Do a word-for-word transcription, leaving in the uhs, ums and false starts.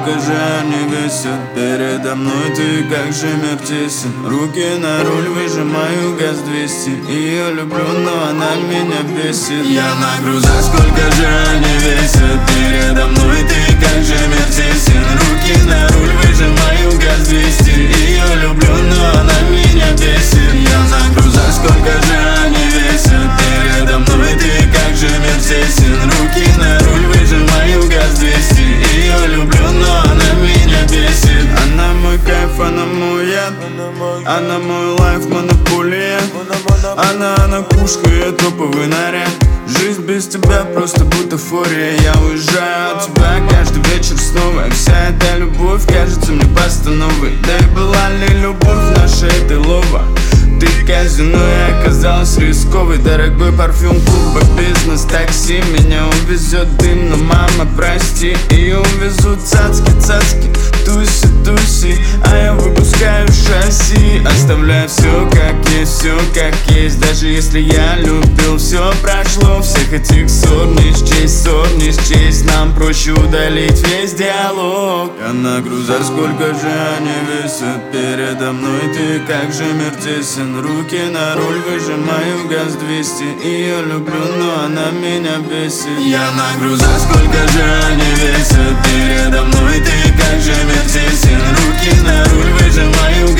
сколько же они весят передо мной, ты как же мертесен. Руки на руль, выжимаю газ двести. Ее люблю, но она меня бесит. Я на грузах, сколько же они весят передо мной, ты как же мертесен. Руки на руль, выжимаю газ двести. Ее люблю, но она меня бесит. Я на грузах, сколько же они весят передо мной, ты как же мертесен. Руки на руль, выжимаю газ двести. Ее люблю, но она меня бесит. Она мой кайф, она мой яд, она мой лайф, монополия. Она, она пушка, я топовый наряд. Жизнь без тебя просто бутафория. Я уезжаю от тебя каждый вечер снова. Вся эта любовь кажется мне постановой. Да и была ли любовь наша, это лова? Ты казино, я оказалась рисковой. Дорогой парфюм, клуба, бизнес, такси. Меня увезет дым, но мама, прости. Ее увезут цацки, цацки, туси, туси. А я выпускаю шасси. Оставляю все как есть, все как есть. Даже если я любил, все прошло. Всех этих ссор не счесть, ссор не счесть. Нам проще удалить весь диалог. Я на грузах, сколько же они весят передо мной, ты как же мертесен. Руки на руль, выжимаю газ двести. Ее люблю, но она меня бесит. Я на грузах, сколько же они весят передо мной, ты как же мертесен. Руки на руль, выжимаю газ